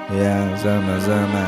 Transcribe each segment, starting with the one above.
Я зама.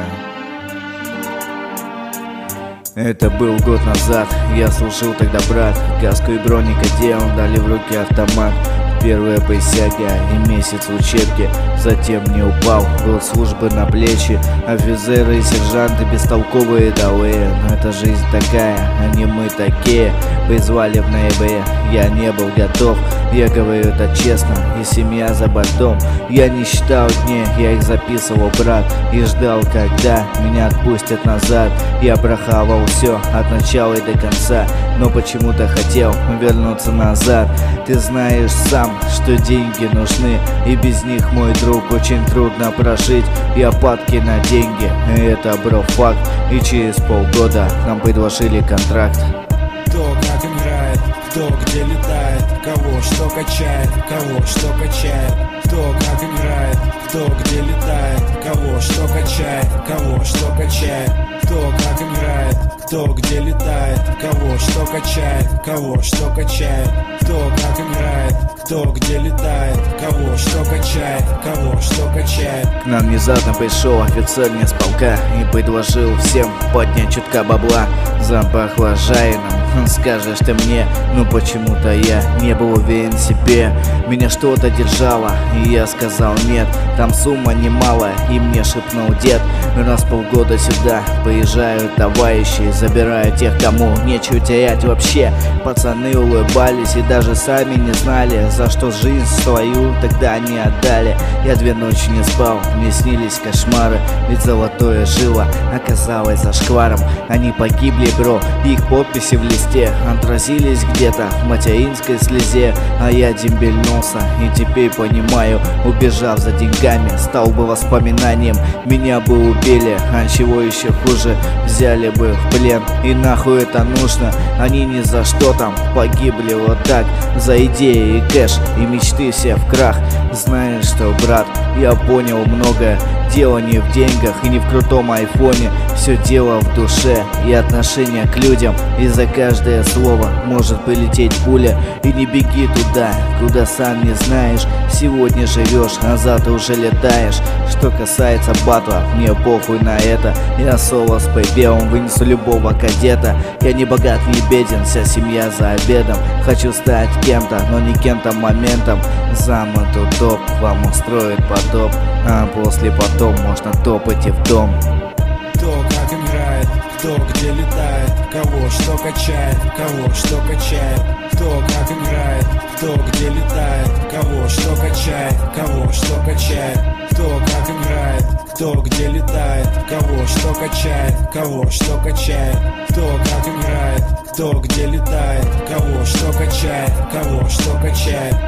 Это был год назад, я служил тогда брат. Каску и броник одел, дали в руки автомат. Первая присяга и месяц в учебке. Затем не упал, год службы на плечи. Офицеры и сержанты бестолковые долые. Но это жизнь такая, а не мы такие. Призвали в ноябре, я не был готов. Я говорю это честно, и семья за бортом. Я не считал дней, я их записывал, брат. И ждал, когда меня отпустят назад. Я прохавал все от начала и до конца, но почему-то хотел вернуться назад. Ты знаешь сам, что деньги нужны, и без них, мой друг, очень трудно прожить. Я падки на деньги, и это, бро, факт. И через полгода нам предложили контракт. Кто как играет, кто где летает, кого что качает, кого что качает. Кто как играет, кто где летает, кого что качает, кого что качает. Кто как играет, кто где летает, кого что качает, кого что качает. Кто как играет, кто где летает, кого что качает, кого что качает. К нам внезапно пришел офицер не с полка и предложил всем поднять чутка бабла. Запахло жареным, скажешь ты мне, но почему-то я не был уверен в себе. Меня что-то держало, и я сказал нет. Там сумма немалая, и мне шепнул дед. Раз в полгода сюда приезжают товарищи, забирают тех, кому нечего терять вообще. Пацаны улыбались и даже сами не знали, за что жизнь свою тогда они отдали. Я 2 ночи не спал, мне снились кошмары, ведь золотое жило оказалось зашкваром. Они погибли, бро, их подписи в листе отразились где-то в материнской слезе. А я дембельнулся и теперь понимаю, убежав за деньгами, стал бы воспоминанием. Меня бы убили, а чего еще хуже, взяли бы в плен. И нахуй это нужно, они ни за что там погибли вот так. За идеи и кэш, и мечты все в крах. Знаешь что, брат, я понял многое. Дело не в деньгах и не в крутом айфоне. Все дело в душе и отношение к людям. И за каждое слово может полететь пуля. И не беги туда, куда сам не знаешь. Сегодня живешь, а завтра уже летаешь. Что касается батла, мне похуй на это. Я соло с припевом вынесу любого кадета. Я не богат, не беден, вся семья за обедом. Хочу стать кем-то, но не кем-то моментом. Замыту топ, вам устроит потоп, а после потом можно топать и в дом. Кто как играет, кто где летает, кого что качает, кого что качает. Кто как играет, кто где летает, кого что качает, кого что качает. Кто как играет, кто где летает, кого что качает, кого что качает. Кто как играет, кто где летает, кого что качает, кого что качает.